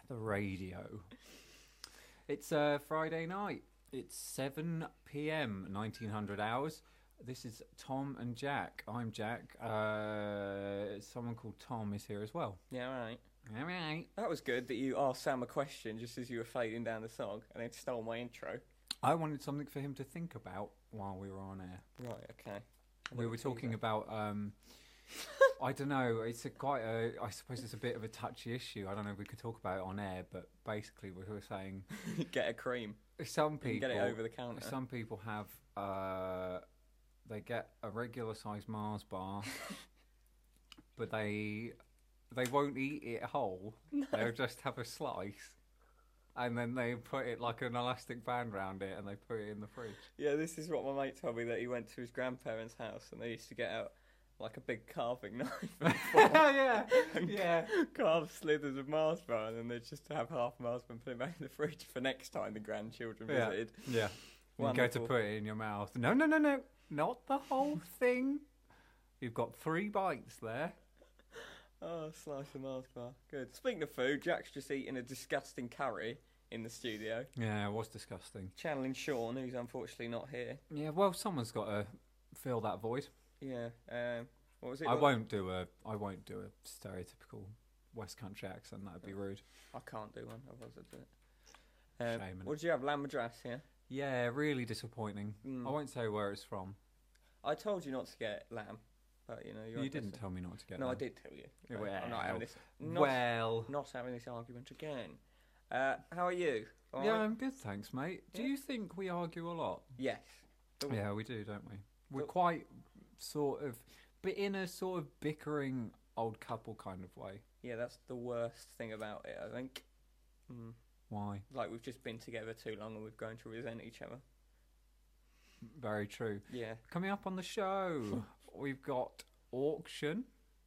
the radio. It's Friday night. It's 7 p.m. 1900 hours. This is Tom and Jack. I'm Jack. Someone called Tom is here as well. Yeah, right. All right. That was good that you asked Sam a question just as you were fading down the song and then stole my intro. I wanted something for him to think about while we were on air. Right, okay. We were talking about, I don't know, I suppose it's a bit of a touchy issue. I don't know if we could talk about it on air, but basically we were saying... Get a cream. Some people... Get it over the counter. Some people have, they get a regular sized Mars bar, but they won't eat it whole. No. They'll just have a slice. And then they put it like an elastic band around it and they put it in the fridge. Yeah, this is what my mate told me, that he went to his grandparents' house and they used to get out like a big carving knife. Yeah. Carve slithers of Mars bar and then they'd just have half Mars bar and put it back in the fridge for next time the grandchildren visited. Yeah. You go to put it in your mouth. No. Not the whole thing. You've got 3 bites there. Oh, slice of Mars bar. Good. Speaking of food, Jack's just eating a disgusting curry in the studio. Yeah, it was disgusting. Channeling Sean, who's unfortunately not here. Yeah, well, someone's got to fill that void. Yeah. What was it? I won't do a stereotypical West Country accent. That'd be rude. I can't do one. Otherwise I'd do it. Shame. What did you have? Lamb Madras, yeah? Yeah, really disappointing. I won't say where it's from. I told you not to get lamb. But, you didn't tell me not to get No, lamb. I did tell you. Well, I'm not having this. Not having this argument again. How are you? All yeah, right? I'm good, thanks, mate. Do you think we argue a lot? Yes. Yeah, we do, don't we? We're quite sort of, but in a sort of bickering old couple kind of way. Yeah, that's the worst thing about it, I think. Why? Like, we've just been together too long and we've grown to resent each other. Very true. Yeah. Coming up on the show, we've got Auction.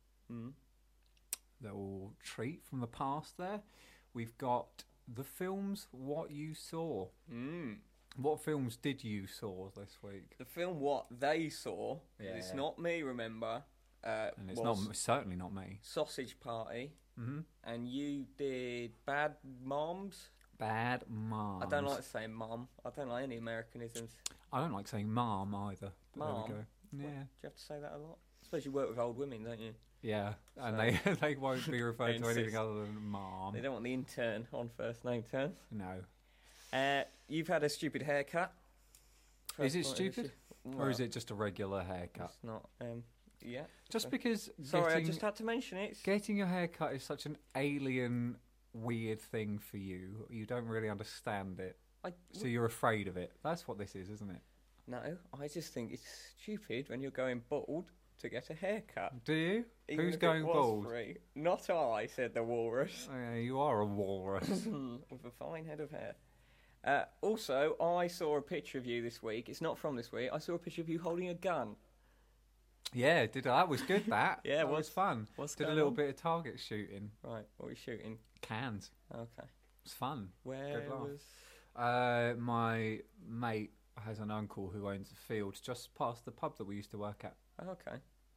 Little treat from the past there. We've got the films What You Saw. What films did you saw this week? The film What They Saw. Yeah. It's not me, remember. And it's certainly not me. Sausage Party. And you did Bad Moms. Bad Moms. I don't like saying mom. I don't like any Americanisms. I don't like saying mom either. Mom? There we go. Yeah. What, do you have to say that a lot? I suppose you work with old women, don't you? Yeah, and they won't be referred to anything other than mom. They don't want the intern on first name terms. No. You've had a stupid haircut. Is it stupid? Or is it just a regular haircut? It's not, yeah. Just because... Sorry, I just had to mention it. Getting your haircut is such an alien, weird thing for you. You don't really understand it. So you're afraid of it. That's what this is, isn't it? No, I just think it's stupid when you're going bald to get a haircut. Do you? Even Who's if going it was bald? free. Not I, said the walrus. Oh, yeah, you are a walrus. With a fine head of hair. Also, I saw a picture of you this week. It's not from this week. I saw a picture of you holding a gun. Yeah, that was good, that. Yeah, that was fun. Did a little bit of target shooting. Right, what were you shooting? Cans. Okay. It was fun. Where was... my mate has an uncle who owns a field just past the pub that we used to work at. Okay.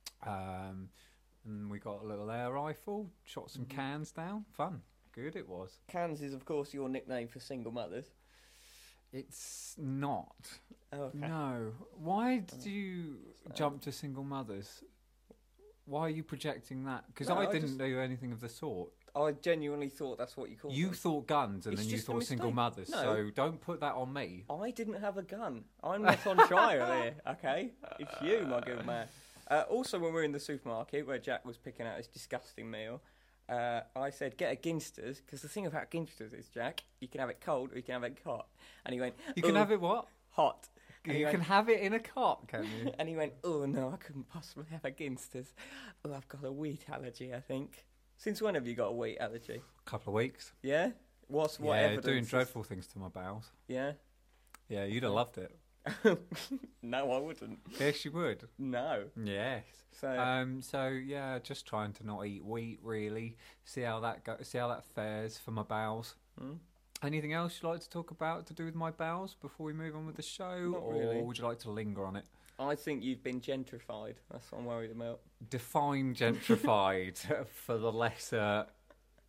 And we got a little air rifle, shot some cans down. Fun. Good it was. Cans is, of course, your nickname for single mothers. It's not. Oh, okay. No. Why did you jump to single mothers? Why are you projecting that? Because I didn't do anything of the sort. I genuinely thought that's what you called You them. thought guns and It's then you just a thought single mistake. mothers. No. So don't put that on me. I didn't have a gun. I'm not on trial here, okay? It's you, my good man. Also, when we were in the supermarket where Jack was picking out his disgusting meal, I said, get a Ginsters, because the thing about Ginsters is, Jack, you can have it cold or you can have it hot. And he went, You can have it what? Hot. You can have it in a cot, can you? And he went, oh no, I couldn't possibly have a Ginsters. Oh, I've got a wheat allergy, I think. Since when have you got a wheat allergy? A couple of weeks. Yeah? What Yeah, evidence doing is- dreadful things to my bowels. Yeah? Yeah, you'd have loved it. No, I wouldn't. Yes, you would. No. Yes. So yeah, just trying to not eat wheat really. See how that fares for my bowels. Anything else you'd like to talk about to do with my bowels before we move on with the show, Not really. or would you like to linger on it? I think you've been gentrified. That's what I'm worried about. Define gentrified for the lesser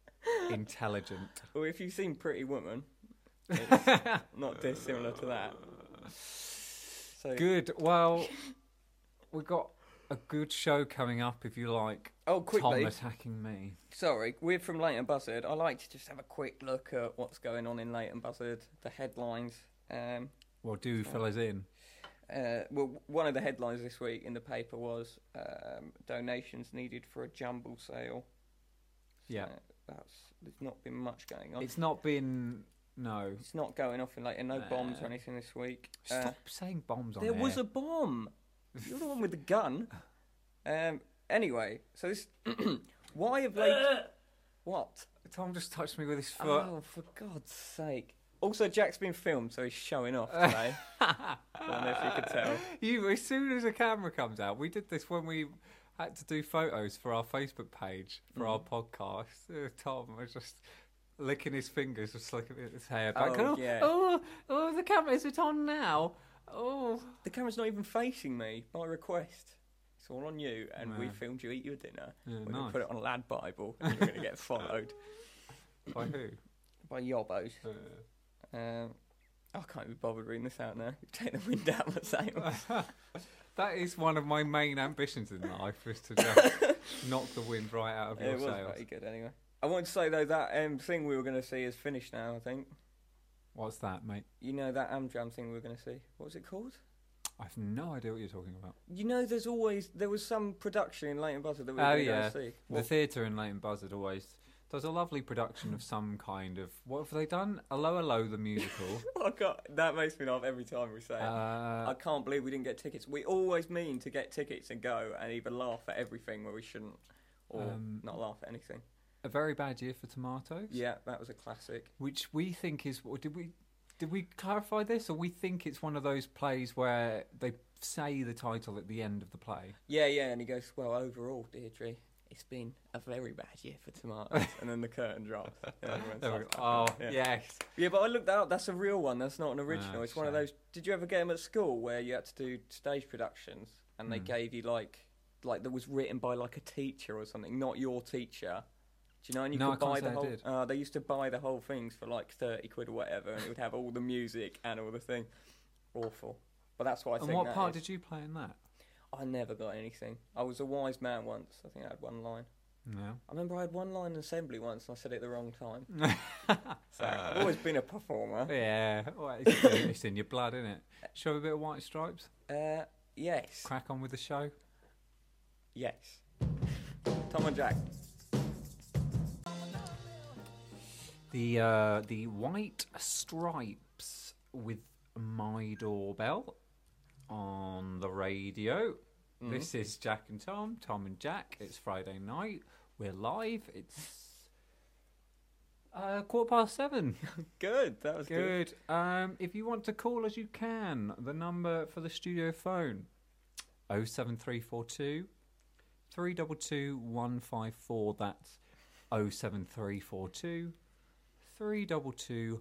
intelligent. Well, if you've seen Pretty Woman, it's not dissimilar to that. So Good. Well, we've got a good show coming up. If you like, quickly. Tom attacking me. Sorry, we're from Leighton Buzzard. I like to just have a quick look at what's going on in Leighton Buzzard, the headlines. Well, do fill us in. Well, one of the headlines this week in the paper was donations needed for a jumble sale. Yeah. There's not been much going on. It's not been. No. It's not going off in Leighton. No bombs or anything this week. Stop saying bombs on There air. was a bomb. You're the one with the gun. Anyway, so this. Why have they? What? Tom just touched me with his foot. Oh, for God's sake! Also, Jack's been filmed, so he's showing off today. I don't know if you could tell. As soon as a camera comes out, we did this when we had to do photos for our Facebook page for our podcast. Tom was just licking his fingers, just looking at his hair back. Yeah. Oh, the camera, is it on now? Oh. The camera's not even facing me by request. It's all on you, and we filmed you eat your dinner. Yeah, We're going nice. to put it on Lad Bible, and you're going to get followed. By who? By yobbos. I can't be bothered reading this out now. Take the wind out of my sails. That is one of my main ambitions in life, is to just knock the wind right out of your It was sails. pretty good anyway. I want to say, though, that thing we were going to see is finished now, I think. What's that, mate? You know that Amdram thing we were going to see? What was it called? I have no idea what you're talking about. You know, there was some production in Leighton Buzzard that we were going to see. The theatre in Leighton Buzzard always does a lovely production of some kind of... What have they done? Hello, Hello, the musical. That makes me laugh every time we say it. Uh, I can't believe we didn't get tickets. We always mean to get tickets and go and either laugh at everything where we shouldn't, or not laugh at anything. A Very Bad Year for Tomatoes. Yeah, that was a classic. Which we think is... Did we clarify this, or we think it's one of those plays where they say the title at the end of the play? Yeah, and he goes, well, overall, Deirdre, it's been a very bad year for tomatoes. And then the curtain drops. And everyone starts clapping. Yes. Yeah, but I looked that up. That's a real one. That's not an original. Oh, It's one of those... Did you ever get them at school where you had to do stage productions and they gave you, like that was written by, like, a teacher or something, not your teacher? Do you know? And you could buy the whole. They used to buy the whole things for like 30 quid or whatever, and it would have all the music and all the thing. Awful. But that's what I think. And what part did you play in that? I never got anything. I was a wise man once. I think I had one line. No. I remember I had one line in assembly once, and I said it at the wrong time. So I've always been a performer. Yeah, well, it's in your blood, isn't it? Show a bit of White Stripes. Yes. Crack on with the show. Yes. Tom and Jack. The White Stripes with My Doorbell on the radio. This is Jack and Tom and Jack. It's Friday night. We're live. It's 7:15. Good. That was good. If you want to call us, you can. The number for the studio phone: 07342 322 154. That's 07342 322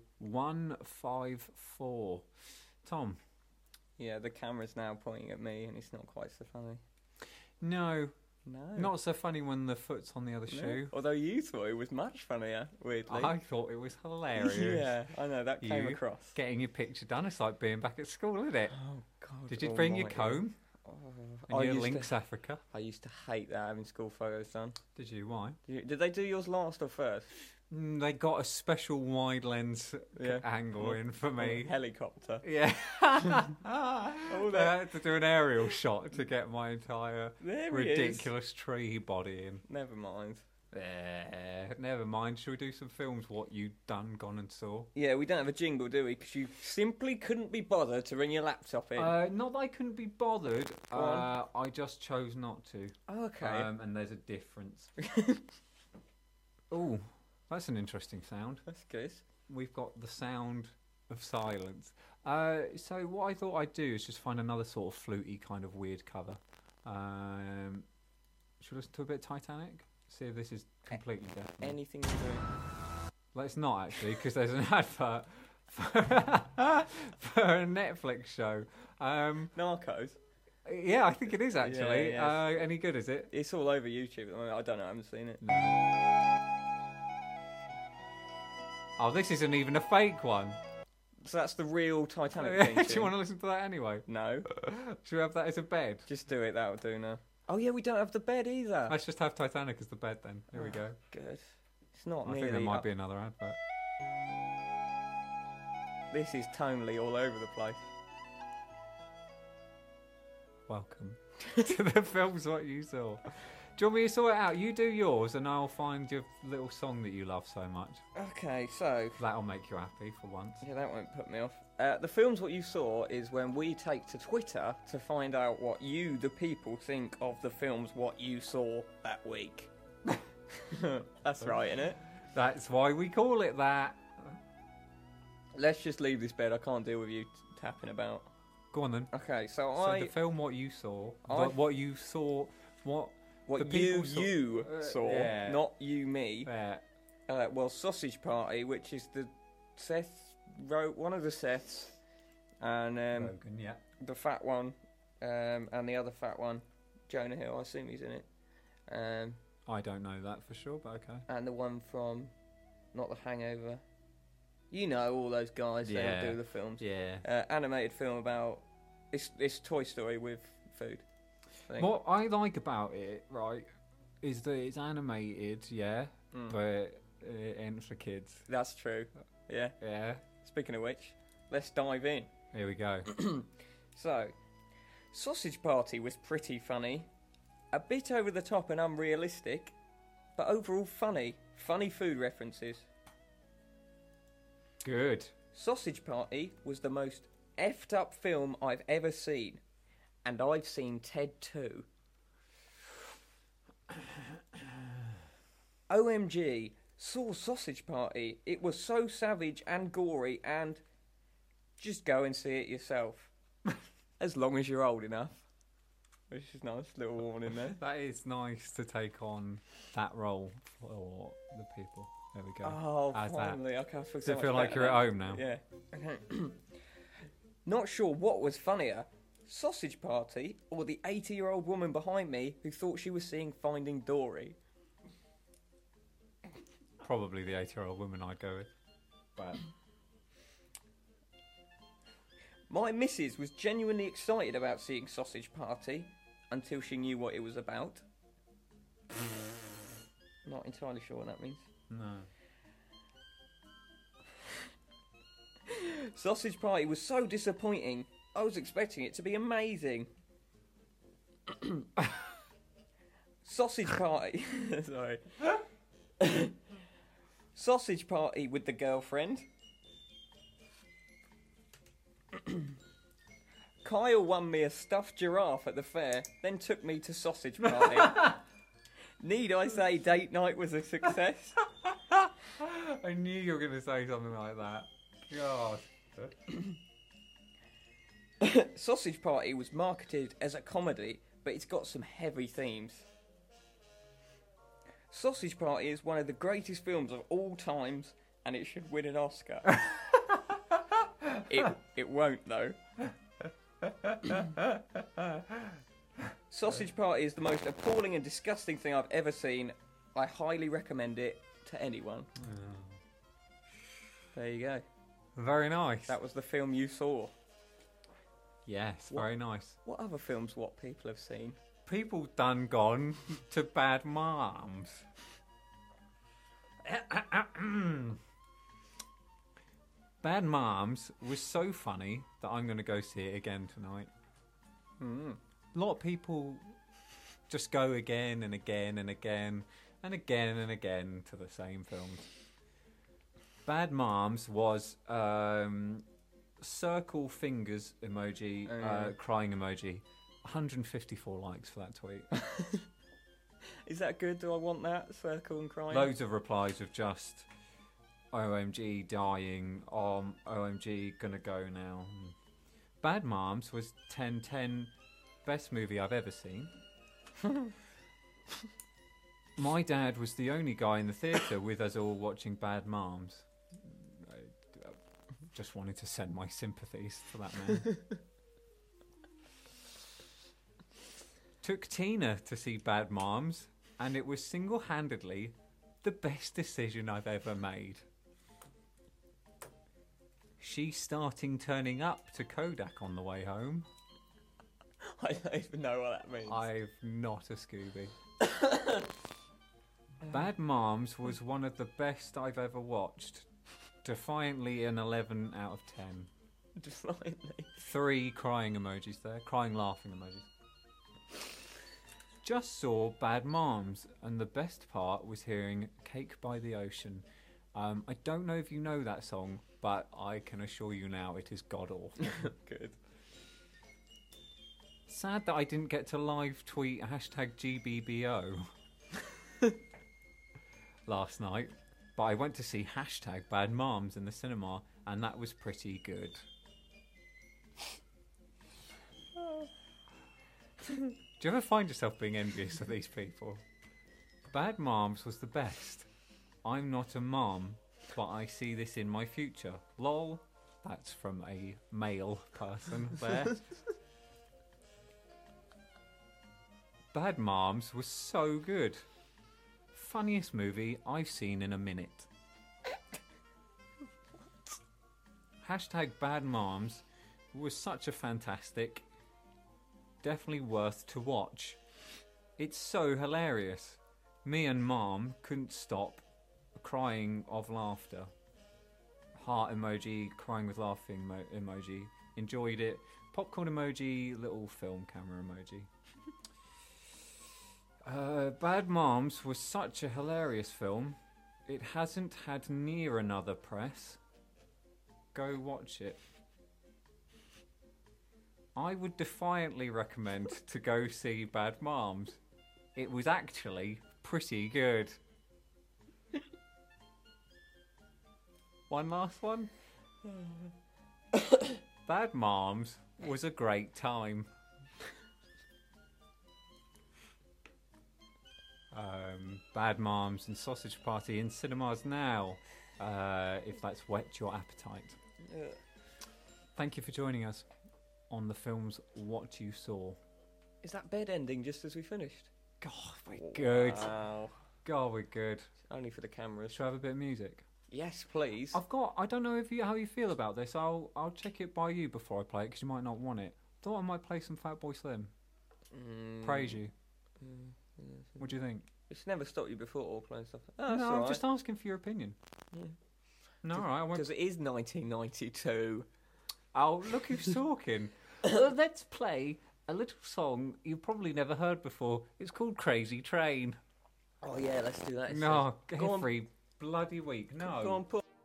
154. Tom. Yeah, the camera's now pointing at me, and it's not quite so funny. No. No. Not so funny when the foot's on the other shoe. Although you thought it was much funnier, weirdly. I thought it was hilarious. Yeah, I know, that came across. Getting your picture done, it's like being back at school, isn't it? Oh, God. Did you bring your comb? And your Lynx Africa? I used to hate that, having school photos done. Did you? Why? Did they do yours last or first? They got a special wide lens angle in for me. Helicopter. Yeah. I had to do an aerial shot to get my entire ridiculous tree body in. Never mind. Never mind. Shall we do some films? What you done, gone and saw? Yeah, we don't have a jingle, do we? Because you simply couldn't be bothered to ring your laptop in. Not that I couldn't be bothered. I just chose not to. Okay. And there's a difference. Oh, that's an interesting sound. That's good. We've got the sound of silence. So what I thought I'd do is just find another sort of fluty kind of weird cover. Should we listen to a bit of Titanic? See if this is completely definite. Anything you do. Let's not actually, because there's an advert for a Netflix show. Narcos. Yeah, I think it is actually. Yeah. Any good, is it? It's all over YouTube at the moment. I don't know. I haven't seen it. No. Oh, this isn't even a fake one. So that's the real Titanic theme Do tune. you want to listen to that anyway? No. Should we have that as a bed? Just do it, that'll do now. Oh yeah, we don't have the bed either. Let's just have Titanic as the bed then. Here we go. Good. It's not I nearly think there might up. be another advert. This is tonally all over the place. Welcome to the films what you saw. Do you want me to sort it out? You do yours and I'll find your little song that you love so much. Okay, so... That'll make you happy for once. Yeah, that won't put me off. The films what you saw is when we take to Twitter to find out what you, the people, think of the films what you saw that week. That's right, innit? That's why we call it that. Let's just leave this bed. I can't deal with you tapping about. Go on then. Okay, so So the film what you saw, I- what you saw, what the what people you saw, yeah. not you, me. Yeah. Well, Sausage Party, which is the Seth wrote one of the Seths, and Rogan, yeah. the fat one, and the other fat one, Jonah Hill. I assume he's in it. I don't know that for sure, but okay. And the one from, not The Hangover. You know all those guys Yeah. that do the films. Yeah. Animated film about it's Toy Story with food. Thing. What I like about it, right, is that it's animated, yeah, but it ain't for kids. That's true. Yeah. Yeah. Speaking of which, let's dive in. Here we go. So, Sausage Party was pretty funny, a bit over the top and unrealistic, but overall funny. Funny food references. Good. Sausage Party was the most effed up film I've ever seen, and I've seen Ted too. OMG, saw Sausage Party. It was so savage and gory, and just go and see it yourself. As long as you're old enough. Which is nice, little warning there. That is nice to take on that role for the people. There we go. Oh, How's that? finally. Okay, I feel Does so it much feel like better you're at now. home now? Yeah. Okay. Not sure what was funnier, Sausage Party or the 80-year-old woman behind me who thought she was seeing Finding Dory. Probably the 80-year-old woman I'd go with. But My missus was genuinely excited about seeing Sausage Party until she knew what it was about. Not entirely sure what that means. no. Sausage Party was so disappointing. I was expecting it to be amazing. Sausage Party. Sorry. Sausage Party with the girlfriend. Kyle won me a stuffed giraffe at the fair, then took me to Sausage Party. Need I say date night was a success? I knew you were going to say something like that. God. Sausage Party was marketed as a comedy, but it's got some heavy themes. Sausage Party is one of the greatest films of all times, and it should win an Oscar. It won't though. Sausage Party is the most appalling and disgusting thing I've ever seen. I highly recommend it to anyone. There you go. Very nice. That was the film you saw. Yes, What- very nice. What other films what people have seen? People done gone to Bad Moms. Bad Moms was so funny that I'm going to go see it again tonight. A lot of people just go again and again and again and again and again to the same films. Bad Moms was circle fingers emoji, Oh, yeah. crying emoji. 154 likes for that tweet. Is that good? Do I want that? Circle and crying? Loads of replies of just OMG dying, OMG gonna go now. Bad Moms was 10/10 best movie I've ever seen. My dad was the only guy in the theatre with us all watching Bad Moms. I just wanted to send my sympathies to that man. Took Tina to see Bad Moms, and it was single-handedly the best decision I've ever made. She's starting turning up to Kodak on the way home. I don't even know what that means. I've not a Scooby. Bad Moms was one of the best I've ever watched. Defiantly an 11 out of 10. Defiantly. 3 crying emojis there. Crying, laughing emojis. Just saw Bad Moms, and the best part was hearing Cake by the Ocean. I don't know if you know that song, but I can assure you now it is god-awful. Good. Sad that I didn't get to live tweet hashtag GBBO last night, but I went to see hashtag Bad Moms in the cinema, and that was pretty good. Do you ever find yourself being envious of these people? Bad Moms was the best. I'm not a mom, but I see this in my future. Lol. That's from a male person there. Bad Moms was so good. Funniest movie I've seen in a minute. Hashtag Bad Moms was such a fantastic, definitely worth to watch. It's so hilarious. Me and Mom couldn't stop crying of laughter. Heart emoji, crying with laughing emoji. Enjoyed it. Popcorn emoji, little film camera emoji. Bad Moms was such a hilarious film. It hasn't had near another press. Go watch it. I would defiantly recommend to go see Bad Moms. It was actually pretty good. One last one. Bad Moms was a great time. Bad Moms and Sausage Party in cinemas now, if that's whet your appetite. Yeah. Thank you for joining us on the films What You Saw. Is that bed ending just as we finished? God, we're good. Wow. God, we're good. Only for the cameras. Should I have a bit of music? Yes, please. I don't know how you feel about this. I'll check it by you before I play it, because you might not want it. Thought I might play some Fatboy Slim. Praise You. What do you think? It's never stopped you before playing stuff. Oh, that's No, all I'm right. just asking for your opinion. Yeah. No, all right. I won't. Because it is 1992. Oh, look who's talking. Let's play a little song you've probably never heard before. It's called Crazy Train. Oh yeah, let's do that. No, Go on. every bloody week. No. Go on, put.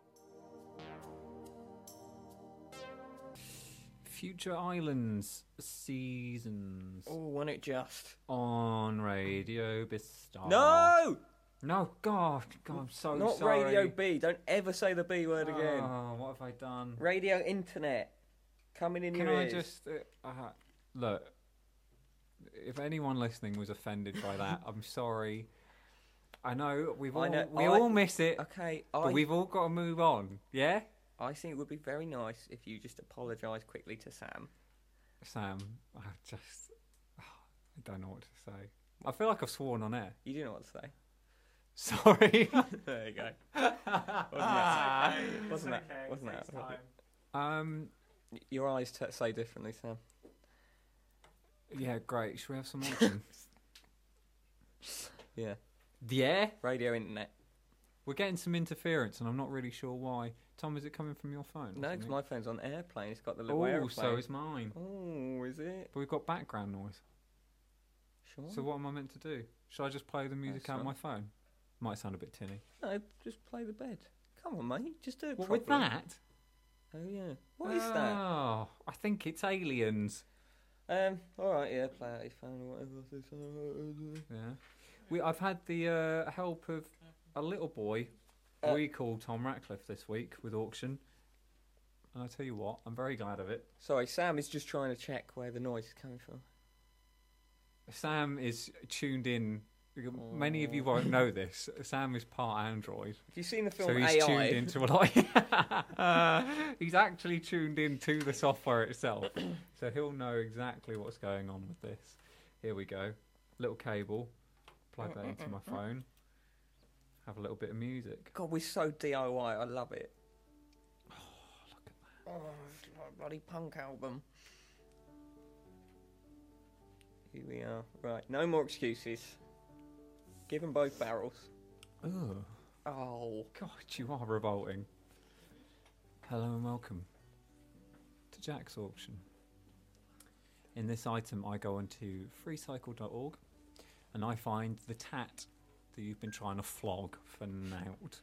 Future Islands Seasons Oh, wasn't it just? on Radio Bistar. No! No, God, I'm so Not sorry. Radio B. Don't ever say the B word again. Oh, what have I done? Radio Internet. Coming in Can your I ears. just look? If anyone listening was offended by that, I'm sorry. I know we all miss it, Okay, but we've all got to move on. Yeah, I think it would be very nice if you just apologise quickly to Sam. Sam. I don't know what to say. I feel like I've sworn on air. You do know what to say. Sorry. There you go. Wasn't that? Your eyes say differently, Sam. Yeah, great. Should we have some auction? Yeah. Yeah. Radio Internet. We're getting some interference, and I'm not really sure why. Tom, is it coming from your phone? No, because my phone's on airplane. It's got the little airplane. so is mine. Oh, is it? But we've got background noise. Sure. So what am I meant to do? Should I just play the music That's out right. my phone? Might sound a bit tinny. No, just play the bed. Come on, mate. Just do it What, properly. with that? Oh, yeah. What is that? Oh, I think it's aliens. All right, yeah, play out your phone or whatever. Yeah. I've had the help of a little boy we call Tom Ratcliffe this week with auction. And I tell you what, I'm very glad of it. Sorry, Sam is just trying to check where the noise is coming from. Sam is tuned in. Many of you won't know this. Sam is part Android. Have you seen the film So he's AI? tuned into a lot. He's actually tuned into the software itself. So he'll know exactly what's going on with this. Here we go. Little cable. Plug that into my phone. Have a little bit of music. God, we're so DIY. I love it. Oh, look at that. Oh, it's like a bloody punk album. Here we are. Right, no more excuses. Give them both barrels. Ugh. Oh. God, you are revolting. Hello and welcome to Jack's Auction. In this item, I go onto freecycle.org and I find the tat that you've been trying to flog for nout.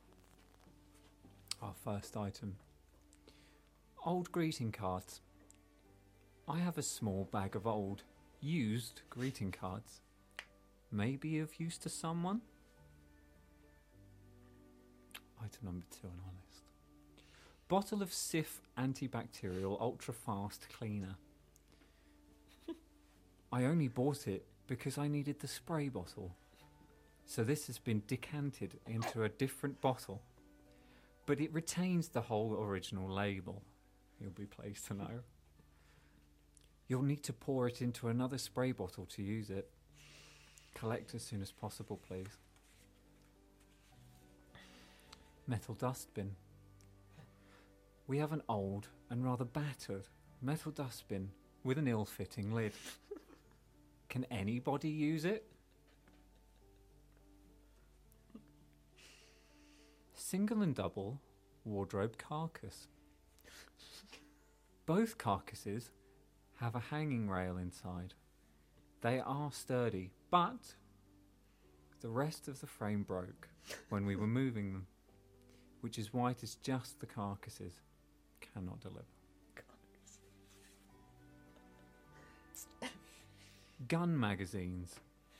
Our first item. Old greeting cards. I have a small bag of old, used greeting cards. Maybe of use to someone? Item number 2 on our list. Bottle of Cif antibacterial ultra fast cleaner. I only bought it because I needed the spray bottle. So this has been decanted into a different bottle. But it retains the whole original label. You'll be pleased to know. You'll need to pour it into another spray bottle to use it. Collect as soon as possible, please. Metal dustbin. We have an old and rather battered metal dustbin with an ill-fitting lid. Can anybody use it? Single and double wardrobe carcass. Both carcasses have a hanging rail inside. They are sturdy, but the rest of the frame broke when we were moving them, which is why it is just the carcasses. Cannot deliver. Gun magazines.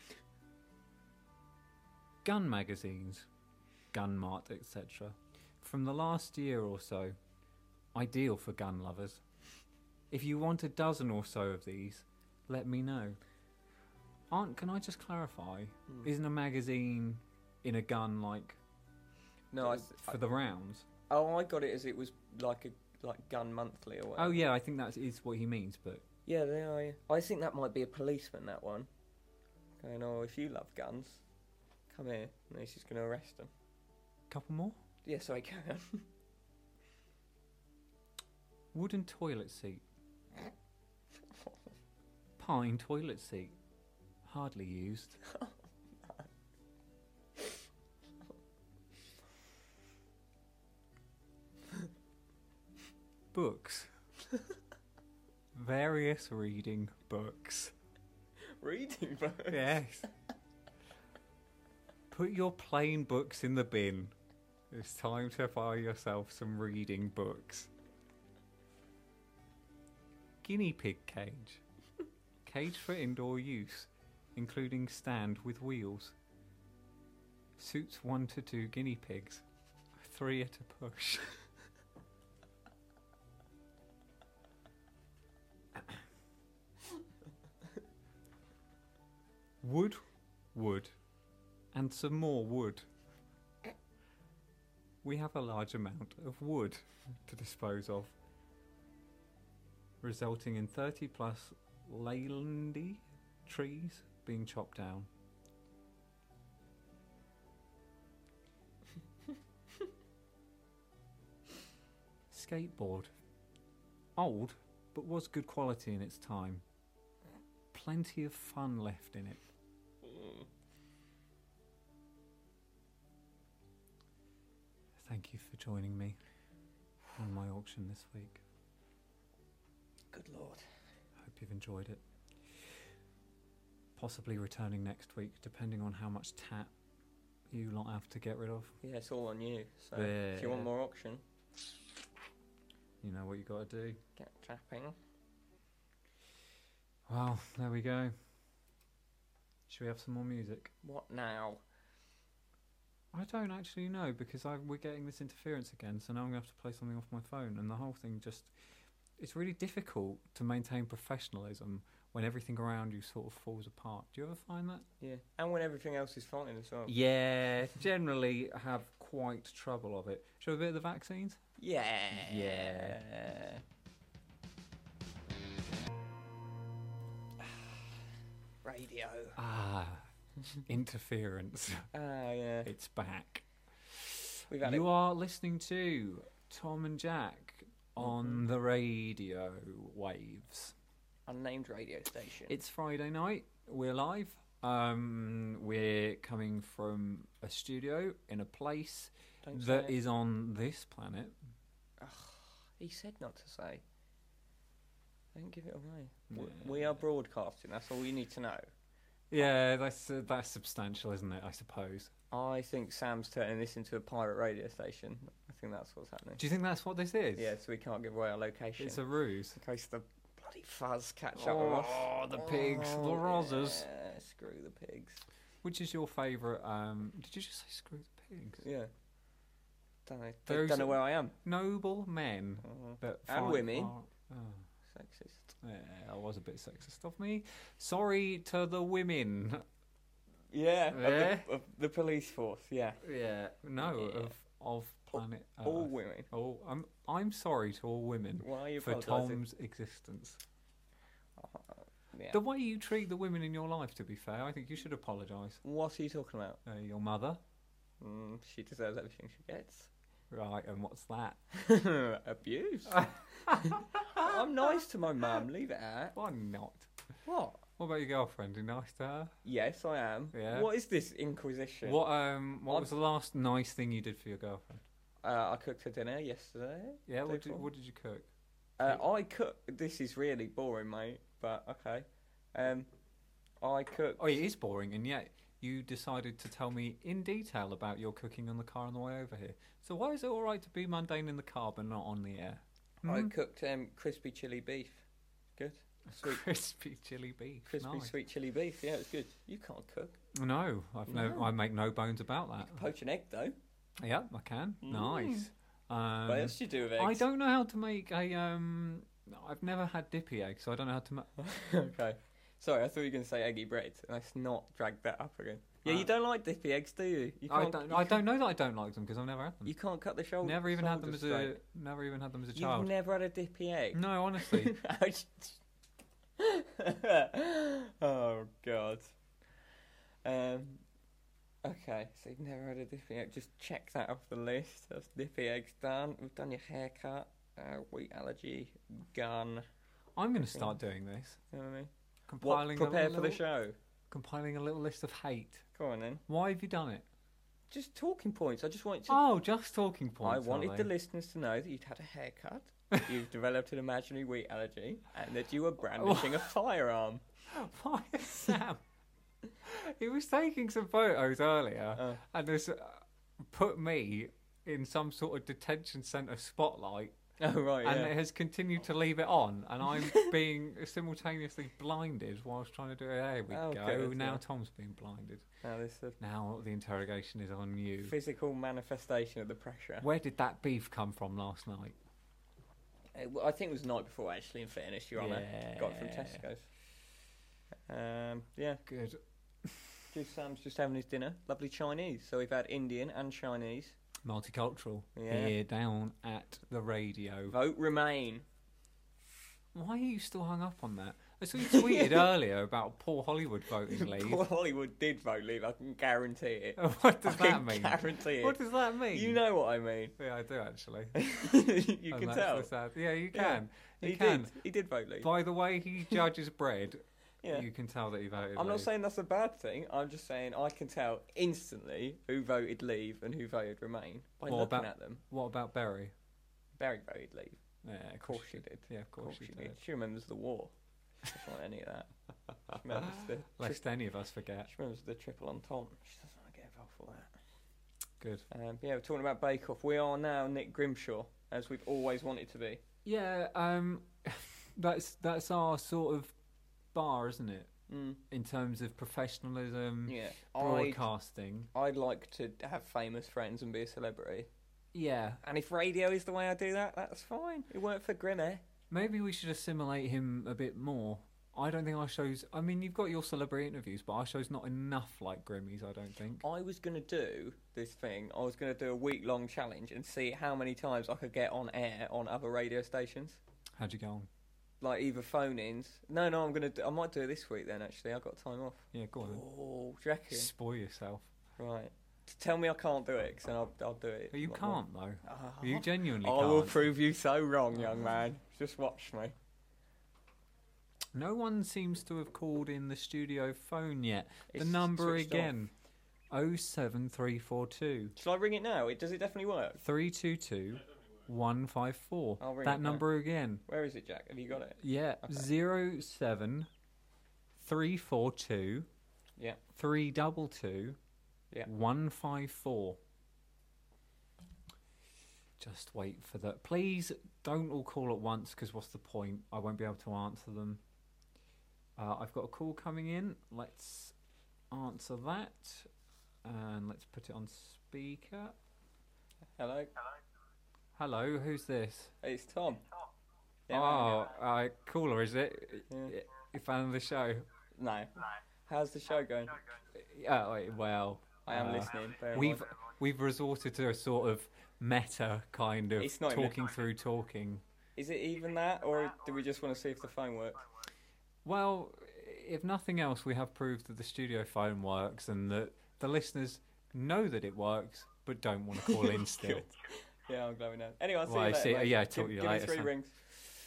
Gun magazines, Gun Mart, etc. From the last year or so. Ideal for gun lovers. If you want a dozen or so of these, let me know. Can I just clarify? Isn't a magazine in a gun like No, for the rounds? Oh, I got it as it was like Gun Monthly or whatever. Oh yeah, I think that is what he means, but Yeah, they are. Yeah. I think that might be a policeman, that one. Going, oh, if you love guns, come here. And he's just going to arrest them. couple more. Yes, I can. Wooden toilet seat. Pine toilet seat. Hardly used. Books. Various reading books. Reading books? Yes. Put your plain books in the bin. It's time to buy yourself some reading books. Guinea pig cage. Cage for indoor use, including stand with wheels. Suits 1 to 2 guinea pigs. 3 at a push. Wood, and some more wood. We have a large amount of wood to dispose of, resulting in 30 plus Leylandy trees being chopped down. Skateboard. Old, but was good quality in its time. Plenty of fun left in it. Thank you for joining me on my auction this week. Good Lord. Hope you've enjoyed it. Possibly returning next week, depending on how much tat you lot have to get rid of. Yeah, it's all on you. So Yeah. if you want more auction, You know what you got to do. get tapping. Well, there we go. Should we have some more music? What now? I don't actually know, because we're getting this interference again, so now I'm going to have to play something off my phone, and the whole thing it's really difficult to maintain professionalism when everything around you sort of falls apart. Do you ever find that? Yeah, and when everything else is fine as well. Yeah, generally have quite trouble of it. Should we have a bit of the vaccines? Yeah. Yeah. Radio. Ah, interference. Yeah. It's back. We've had You are listening to Tom and Jack on the radio waves. Unnamed radio station. It's Friday night. We're live. We're coming from a studio in a place Don't that say it. is on this planet. He said not to say. Don't give it away. Yeah. We are broadcasting. That's all you need to know. Yeah, that's substantial, isn't it? I suppose. I think Sam's turning this into a pirate radio station. I think that's what's happening. Do you think that's what this is? Yeah, so we can't give away our location. It's a ruse. in case the bloody fuzz catch up with us. Oh, the pigs, the rozzers. Yeah, screw the pigs. Which is your favourite? Did you just say screw the pigs? Yeah. Don't know. Very Don't know where I am. Noble men that And fight women. for- oh. Sexist. Yeah, that was a bit sexist of me. Sorry to the women. Yeah. Yeah. Of the police force. Yeah. Yeah, no, Yeah. of planet Earth. All women. Oh, I'm sorry to all women Why are you for apologising? Tom's existence. Yeah. The way you treat the women in your life, to be fair, I think you should apologise. What are you talking about? Your mother, She deserves everything she gets. right? And what's that? Abuse. I'm nice to my mum. Leave it at. Why not? What? What about your girlfriend? You nice to her? Yes, I am. Yeah. What is this inquisition? What was the last nice thing you did for your girlfriend? I cooked her dinner yesterday. Yeah, Day what did before. you cook? I cook. This is really boring, mate. But okay. I cook. Oh, it is boring, and yet you decided to tell me in detail about your cooking on the car on the way over here. So why is it all right to be mundane in the car but not on the air? I cooked crispy chili beef. Good. Sweet. Crispy chili beef. Crispy Nice. sweet chili beef. Yeah, it's good. You can't cook. No, No. I make no bones about that. Poach an egg though. Yeah, I can. Nice. What else do you do with eggs? I don't know how to make a. I've never had dippy eggs, so I don't know how to make. Okay. Sorry, I thought you were going to say eggy bread. Let's not drag that up again. Yeah, you don't like dippy eggs, do you? I don't know that I don't like them because I've never had them. You can't cut the shoulder. Never even had them shoulders as straight. never even had them as a You've child. never had a dippy egg. No, honestly. Oh God. Okay, so you've never had a dippy egg. Just check that off the list. That's dippy eggs done. We've done your haircut, wheat allergy, gun. I'm going to start doing this. You know what I mean? Compiling Prepare a for the little, show. Compiling a little list of hate. Go on then. Why have you done it? Just talking points. I just wanted to. Oh, just talking I points. wanted are the they? listeners to know that you'd had a haircut, you've developed an imaginary wheat allergy, and that you were brandishing a firearm. Why is Sam? He was taking some photos earlier and has put me in some sort of detention centre spotlight. Oh right, And yeah. it has continued to leave it on, and I'm being simultaneously blinded whilst trying to do it. There we Oh, go. good, Now yeah. Tom's being blinded. Now this is Now the interrogation is on a you. physical manifestation of the pressure. Where did that beef come from last night? I think it was the night before, actually, in fairness, Your Honour. Got it from Yeah. Tesco's. Yeah, Good. Sam's just having his dinner. Lovely Chinese. So we've had Indian and Chinese. Multicultural. Yeah. Here down at the radio. Vote Remain. Why are you still hung up on that? I saw you tweeted earlier about poor Hollywood voting leave. Poor Hollywood did vote leave, I can guarantee it. What does I that can mean? guarantee it. What does that mean? You know what I mean. Yeah, I do actually. You And can that's tell. the sad- Yeah, you Yeah. can. You He can. did. He did vote leave. By the way he judges bread, Yeah. you can tell that he voted I'm not leave. saying that's a bad thing. I'm just saying I can tell instantly who voted leave and who voted remain by What looking about- at them. What about Berry? Barry voted leave. Yeah, Of course she did. Yeah, of course she did. She remembers the war. She doesn't want any of that. She remembers the, Lest any of us forget. she remembers the triple entente. She doesn't want to get involved with that. Good. Yeah, we're talking about Bake Off. We are now Nick Grimshaw, as we've always wanted to be. Yeah, that's our sort of bar, isn't it? In terms of professionalism, Yeah. broadcasting. I'd like to have famous friends and be a celebrity. Yeah. And if radio is the way I do that, that's fine. It worked for Grimmer. Maybe we should assimilate him a bit more. I don't think our shows... I mean, you've got your celebrity interviews, but our show's not enough like Grimmy's, I don't think. I was going to do this thing. I was going to do a week-long challenge and see how many times I could get on air on other radio stations. How'd you go on? Like either phone-ins. No, I'm going to. I might do it this week then. Actually, I've got time off. Yeah, go on then. Oh, do you reckon? Spoil yourself. Right. Tell me I can't do it, because then I'll do it. But you a lot more. can't though. You genuinely I can't. will prove you so wrong, young man. Just watch me. No one seems to have called in the studio phone yet. It's the number switched again, 07342 Shall I ring it now? Does it definitely work? 322 154. I'll ring That it now. number again. Where is it, Jack? Have you got it? Yeah, Okay. 07342 Yeah. 322 Yeah. 154. Just wait for that. Please don't all call at once, because what's the point? I won't be able to answer them. I've got a call coming in. Let's answer that. And let's put it on speaker. Hello? Hello, who's this? It's Tom. Yeah, Oh, caller, is it? Yeah. You found the show? No. How's the show going? Well, I am listening. bear in We've mind. we've resorted to a sort of meta kind of It's not even- talking through talking. Is it even that, or do we just want to see if the phone works? Well, if nothing else, we have proved that the studio phone works and that the listeners know that it works, but don't want to call in still. Yeah, I'm glad we know. Anyway, I'll see Well, you later. see- mate. yeah, talk to you give later, me 3 son. rings.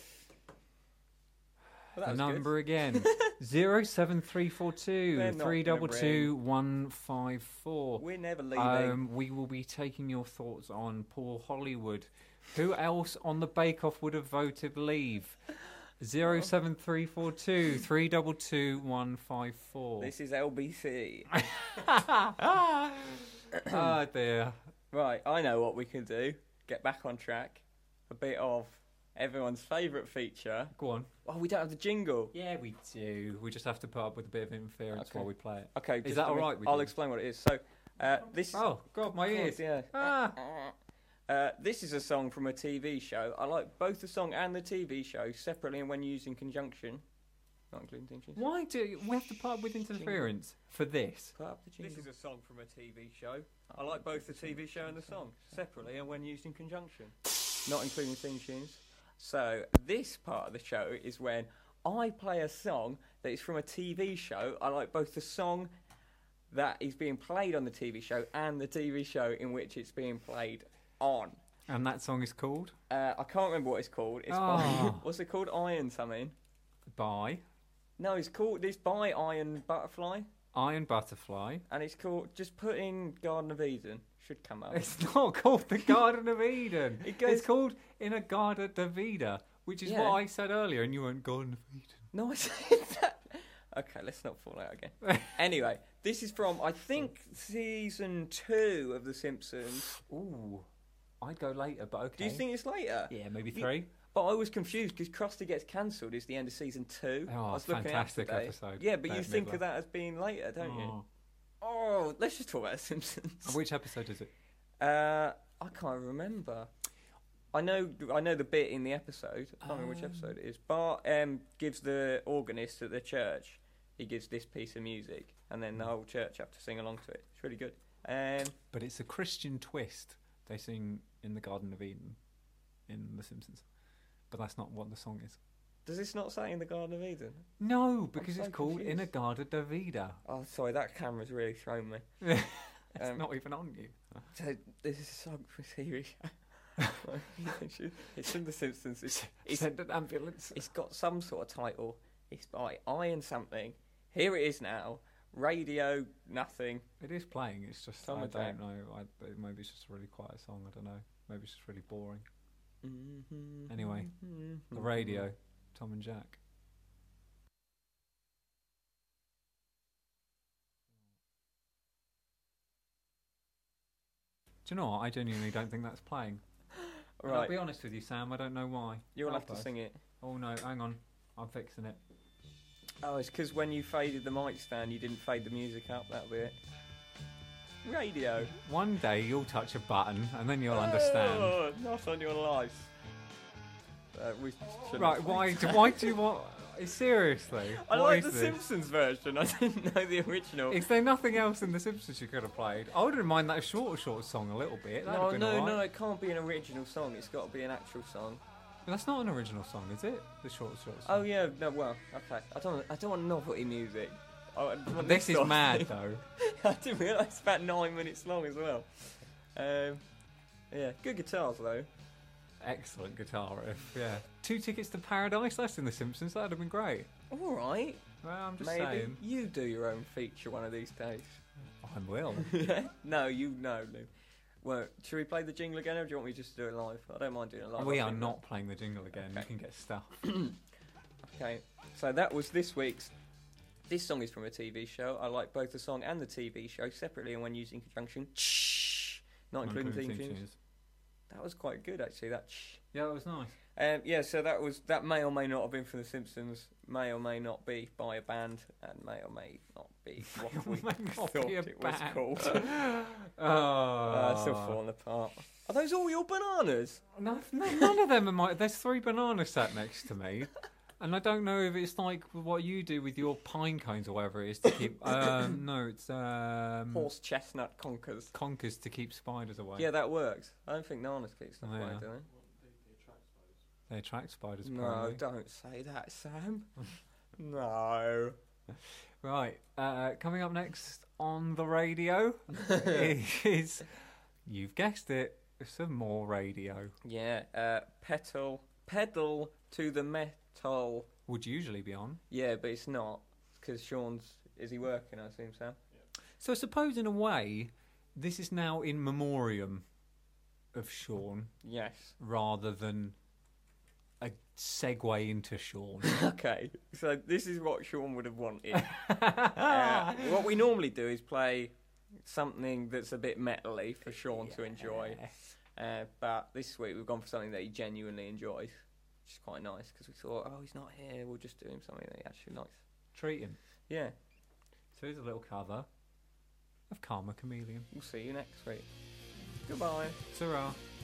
Well, that The was number again, They're 07342 not gonna 322 154. good. We're never leaving. We will be taking your thoughts on Paul Hollywood. Who else on the Bake Off would have voted leave? 07342 322 154. This is LBC. Oh dear. Right, I know what we can do. Get back on track. A bit of everyone's favourite feature. Go on. Oh, we don't have the jingle. Yeah, we do. We just have to put up with a bit of interference Okay. while we play it. Okay, Is that all right with I'll you? explain what it is. So, this. Oh, God, my of ears. course, yeah. Ah. This is a song from a TV show. I like both the song and the TV show separately and when used in conjunction. Not including theme tunes. Why do we have to put up with interference for this? Put up the jingle. This is a song from a TV show. I like both the TV show and the song separately and when used in conjunction. Not including theme tunes. So, this part of the show is when I play a song that is from a TV show. I like both the song that is being played on the TV show and the TV show in which it's being played on. And that song is called I can't remember what it's called. It's by, Oh. what's it called? Iron something. by No, it's called. It's by Iron Butterfly, Iron Butterfly. and it's called. Just put in Garden of Eden. Should come up. It's not called the Garden of Eden. It goes- It's called In a Garda da Vida, which is Yeah. what I said earlier, and you went Garden of Eden. No, I said that. Okay, let's not fall out again. Anyway, this is from I think season 2 of The Simpsons. Ooh, I'd go later, but okay. Do you think it's later? Yeah, maybe You- 3. But I was confused because Krusty gets cancelled is the end of season 2. Oh, I was looking fantastic at it today. episode. Yeah, but you Bette think Midler. of that as being later, don't you? Oh. Oh, let's just talk about The Simpsons. Which episode is it? I can't remember. I know the bit in the episode. I can't remember which episode it is. Bart gives the organist at the church. He gives this piece of music, and then the whole church have to sing along to it. It's really good. But it's a Christian twist. They sing in the Garden of Eden in The Simpsons. But that's not what the song is. Does this not say in the Garden of Eden? No, because so it's called In a confused. Garda da Vida. Oh, sorry, that camera's really thrown me. It's Um, not even on you. So this is a song from a TV show. It's from The Simpsons. It's Send an ambulance. It's got some sort of title. It's by Iron something. Here it is now. Radio nothing. It is playing. It's just Tom I and don't Jack. know. Maybe it's just a really quiet song. I don't know. Maybe it's just really boring. Anyway, the radio. Tom and Jack. Do you know what? I genuinely don't think that's playing. And I'll Right, be honest with you, Sam. I don't know why. you'll have I'll to go. sing it. Oh no, hang on. I'm fixing it. Oh, it's because when you faded the mic stand, you didn't fade the music up. That'll be it. Radio. One day you'll touch a button and then you'll understand. Oh, not on your life. We shouldn't Right? have Why? played Why do you want? Seriously? I what like is the this? Simpsons version. I didn't know the original. Is there nothing else in The Simpsons you could have played? I wouldn't mind that short song a little bit. That'd No, have been no, alright. no, it can't be an original song. It's got to be an actual song. But that's not an original song, is it? The short song. Oh yeah, no, well, okay. I don't want novelty music. This is mad, though. I didn't realise it's about 9 minutes long as well. Yeah, good guitars though. Excellent guitar riff, yeah. 2 tickets to Paradise, that's in The Simpsons, that'd have been great. All right. Well, I'm just Maybe saying. you do your own feature one of these days. I will. No, you know, Lou. Well, should we play the jingle again, or do you want me just to do it live? I don't mind doing it live. We are not playing the jingle again, Okay. you can get stuff. Okay, so that was this week's. This song is from a TV show. I like both the song and the TV show separately and when used in conjunction. Not including theme tunes. That was quite good, actually. That. Yeah, that was nice. Yeah, so that may or may not have been from The Simpsons, may or may not be by a band, and may or may not be what we thought it was called. Still falling apart. Are those all your bananas? No, none of them are my... There's 3 bananas sat next to me, and I don't know if it's like what you do with your pine cones or whatever it is to keep... no, it's... Horse chestnut conkers. Conkers to keep spiders away. Yeah, that works. I don't think nanas keep stuff away, Yeah. do they? They attract spiders, No, apparently. don't say that, Sam. No. Right, coming up next on the radio is, you've guessed it, some more radio. Yeah, pedal to the metal. Would usually be on. Yeah, but it's not, because is he working, I assume, Sam? So I suppose in a way, this is now in memoriam of Sean, Yes. rather than a segue into Sean. Okay, so this is what Sean would have wanted. What we normally do is play something that's a bit metally for Sean to enjoy. But this week we've gone for something that he genuinely enjoys, which is quite nice because we thought, oh, he's not here, we'll just do him something that he actually likes. Treat him. Yeah, So here's a little cover of Karma Chameleon. we'll see you next week. Goodbye. Ta-ra.